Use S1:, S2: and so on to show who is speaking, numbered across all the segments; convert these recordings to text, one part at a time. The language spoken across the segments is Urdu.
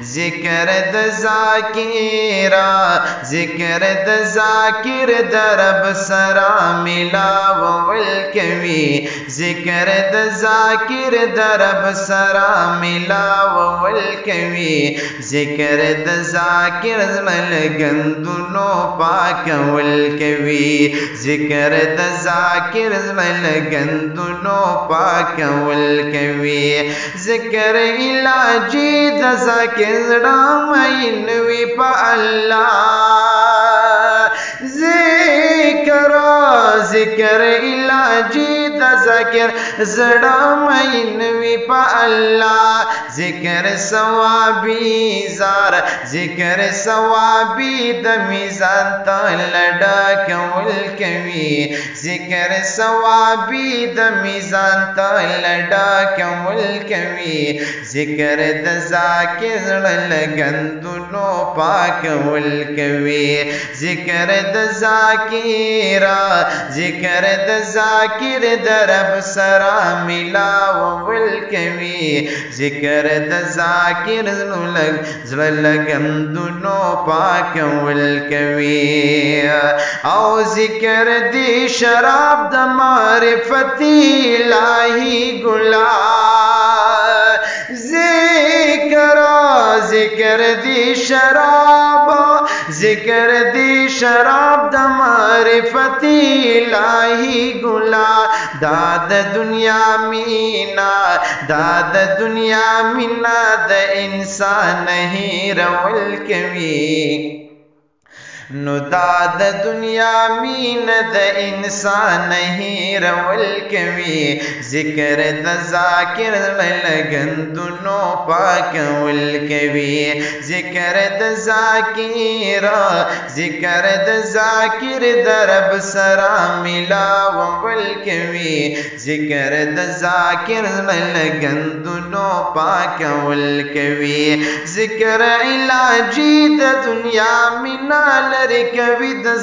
S1: ذکر د ذاکرا ذکر د ذاکر درب سرا ملاول کوي ذکر د ذاکر درب سرا ملاول کوي ذکر د ذاکر زړه گندونو پاکول کوي ذکر د ذاکر زړه گندونو پاکول کوي ذکر الہی د ذاکر زړه مین وی په الله ذکر ذکر الہی د ذاکر زړه مین وی په الله ذکر ثوابی زار ذکر ثوابی د میزان تل ډکول کوي ذکر ثوابی د میزان تل ډکول کوي ذکر د ذاکر زړه گندونو پاکول کوي ذکر د ذاکر ذکر د ذاکر درب سرا ملاول کوي ذکر د ذاکر زړه گندونو پاکول کوي او ذکر دی شراب د معرفت الہی ګلا ذکر دی شراب ذکر دی شراب د معرفت الہی ګلا داد دنیا مینا داد دنیا مینا د انسان هیرول کوي نو دا د دنیا مین د انسان هیرول کوي ذکر د ذاکر زړه گندونو پاکول کوي ذکر د ذاکر ذکر د ذاکر درب سرا ملاول کوي ذکر د ذاکر زړه گندونو پاکول کوي ذکر الہی د دنیا مینا لری کوي د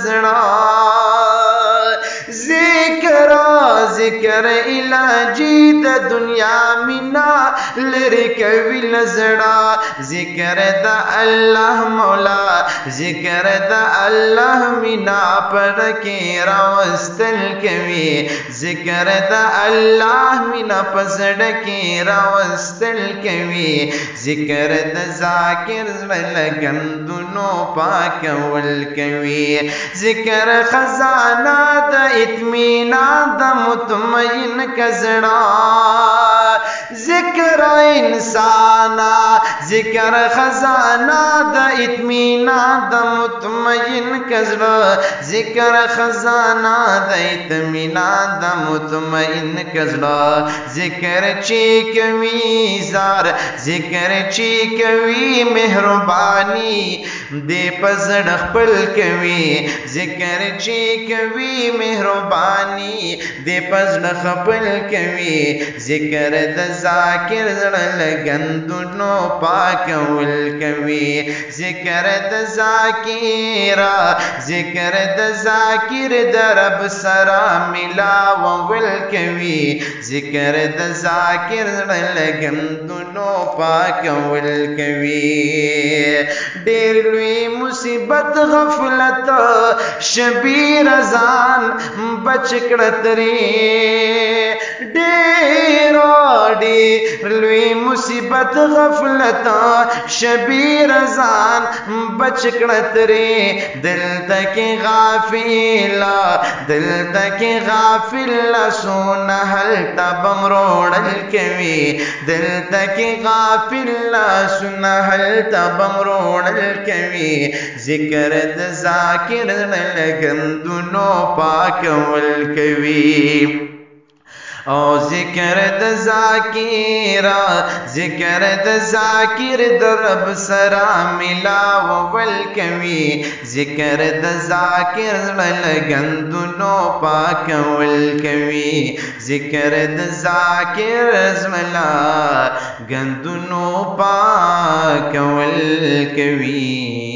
S1: زړه ذکر ذکر الہی د دنیا مینا لری کوي لزړه ذکر د الله مولا ذکر د الله مینا پر کې راوستل کوي ذکر د الله مینا پسړ کې راوستل کوي ذکر د ذاکر زړه گندونو پاکول کوي ذکر خزانہ د اطمینان د مطمئن کزړه ذکر انسان ذکر خزانہ د اطمینان د مطمئن کزړه ذکر خزانہ د اطمینان د مطمئن کزړه ذکر چی کوي زار ذکر چی کوي مهربانی دې پزړ خپل کوي ذکر چی کوي مهربانی دې پزړ خپل کوي ذکر د ذاکر زړه گندونو پاکول کوي ذکر د ذاکر ذکر د ذاکر درب سرا ملاول کوي ذکر د ذاکر زړه گندونو پاکول کوي ډېر لوی مصیبت غفلت شبیر ځان بچ کړه ترې ډېر لوی مصیبت غفلت شبیر ځان بچ کړه ترې دلته کې غافل دلته کې غافل سونه هلته بم روړل کوي دلته کې غافل سونه هلته بم روړل کوي ذکر د ذاکر گندونو پاکول کوي او ذکر د ذاکر ذکر د ذاکر درب سرا ملاول کوي ذکر د ذاکر گندونو پاکول کوي ذکر د ذاکر گندونو پاکول کوي